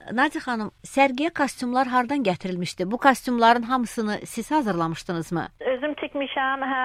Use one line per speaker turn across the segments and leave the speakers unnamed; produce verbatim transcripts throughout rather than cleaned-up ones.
Naciyə xanım, sərgiyə kostyumlar hardan gətirilmişdi? Bu kostyumların hamısını siz hazırlamışdınızmı?
Özüm tikmişəm. Hə,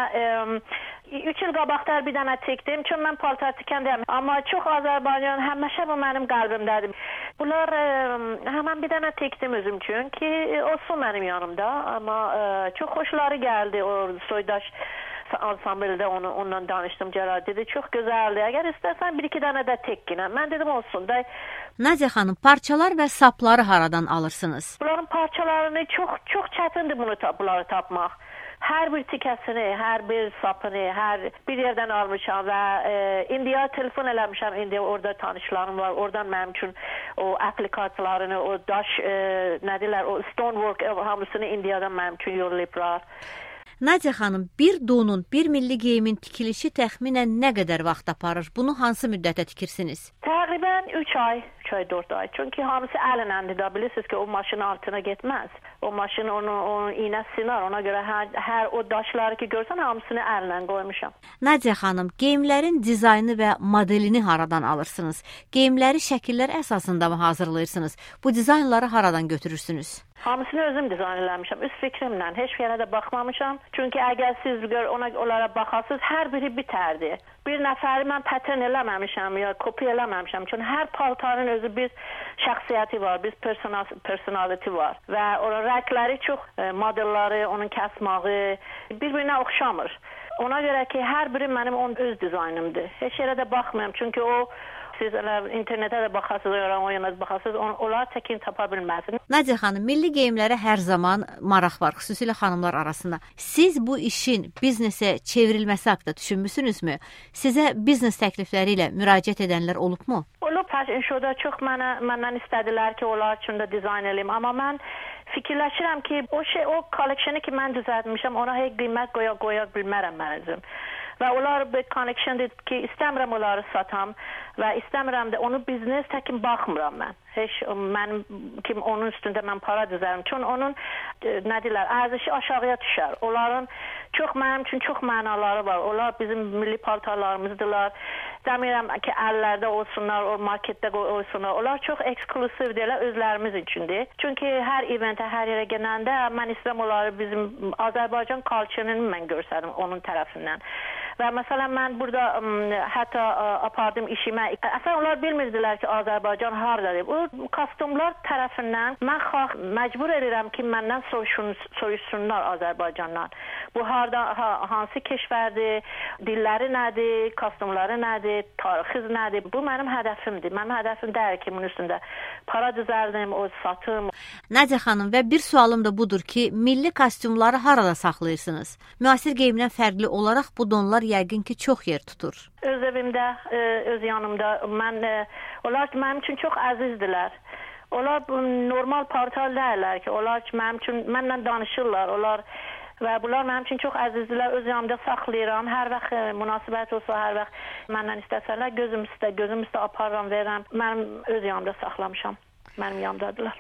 üç il qabaqlar bir dənə tikdim. Çünki mən paltar tikəndəyəm. Amma çox Azərbaycan həmişə bu mənim qəlbimdədir. Bunlar həmən bir dənə tikdim özüm üçün ki, olsun mənim yanımda. Amma çox xoşları gəldi o soydaş ansambılda onu ondan danışdım. Cəlal dedi, çox gözəldir. Əgər istərsən bir iki dənə də tikkinə. Mən dedim olsun da.
Naciyə xanım, parçalar və sapları haradan alırsınız?
Bunların parçalarını çox çox çətindir bunu bunları tapmaq. Hər bir tikəsini, hər bir sapını, hər bir yerdən almışam və e, indiya telefon eləmişəm. İndi orada tanışlarım var. Oradan mənim üçün o aplikasiyalarını, o daş e, nə deyirlər, o stonework hamısını indiyadan mənim üçün yollayıblar.
Naciyə xanım, bir donun, bir milli geyimin tikilişi təxminən nə qədər vaxt aparır? Bunu hansı müddətə tikirsiniz?
Təqribən üç ay, üç ay, dörd ay. Çünki hamısı ələnəndir də, bilirsiniz ki, o maşının altına getməz. O maşın onu, onu iynə sinar, ona görə hər, hər o daşları ki görsən hamısını əllə qoymuşam.
Naciyə xanım, geyimlərin dizaynı və modelini haradan alırsınız? Geyimləri şəkillər əsasında mı hazırlayırsınız? Bu dizaynları haradan götürürsünüz?
Hamısını özüm dizayn eləmişəm, öz fikrimlə. Heç bir yerə də baxmamışam. Çünki əgər siz ona, onlara baxasınız, hər biri bitərdi. Bir nəfəri mən patern eləməmişəm ya kopya eləməmişəm. Çünki hər paltarın özü bir şəxsiyyəti var, bir personal, personality var. Və onun rəngləri çox, modelləri, onun kəsmağı bir-birinə oxşamır. Ona görə ki, hər biri mənim onun öz dizaynımdır. Heç yerə də baxmıyorum. Çünki o siz internetə də baxasınız, o yana da baxasınız, onlar təkin tapa bilməzsiniz.
Naciyə xanım, milli geyimlərə hər zaman maraq var, xüsusilə xanımlar arasında. Siz bu işin biznesə çevrilməsi haqqında düşünmüsünüzmü? Sizə biznes təklifləri ilə müraciət edənlər olubmu?
Olub, hər şurada çox mənə, məndən istədilər ki, onlar üçün də dizayn eləyim. Amma mən fikirləşirəm ki, o şey, o kolleksiyonu ki mən düzəltmişəm, ona heç qiymət qoya, qoya bilmərəm mən özüm. Və onlar bir connectiondir ki, istəmirəm onları satam və istəmirəm də onu biznes təkin baxmıram mən. Heç mənim kim onun üstündə mən para düzərim. Çünki onun nə deyirlər, ərzişi aşağıya düşər. Onların çox mənim üçün çox mənaları var. Onlar bizim milli paltarlarımızdılar. Demirəm ki, əllərdə olsunlar, o marketdə olsunlar. Onlar çox eksklusivdirlər özlərimiz üçündür. Çünki hər eventə, hər yerə gələndə mən istəyirəm onları bizim Azərbaycan culture-ını mən görsədim onun tərəfindən. Və məsələn mən burada ə, hətta ə, apardım işimə. Əslən onlar bilmirdilər ki, Azərbaycan hardadır. O kostyumlar tərəfindən mən xalq məcbur edirəm ki, məndən soruşun, soruşsunlar Azərbaycandan. Bu harda ha, hansı keşvərdir, dilləri nədir, kostyumları nədir, tarixi nədir? Bu mənim hədəfimdir. Mənim hədəfim deyil ki, bunun üstündə para düzəldim, o satım.
Naciyə xanım, və bir sualım da budur ki, milli kostyumları harada saxlayırsınız? Müasir geyimdən fərqli olaraq bu donlar yəqin ki, çox yer tutur.
Öz evimdə, öz yanımda. Mən, onlar mənim üçün çox əzizdilər. Onlar normal paltar deyirlər ki, onlar mənim üçün, mənlə danışırlar. Onlar və bunlar mənim üçün çox əzizdilər. Öz yanımda saxlayıram. Hər vaxt münasibət olsa, hər vaxt məndən istəsələr, gözüm üstə, gözüm üstə aparıram, verirəm. Mənim öz yanımda saxlamışam. Mənim yanımdadılar.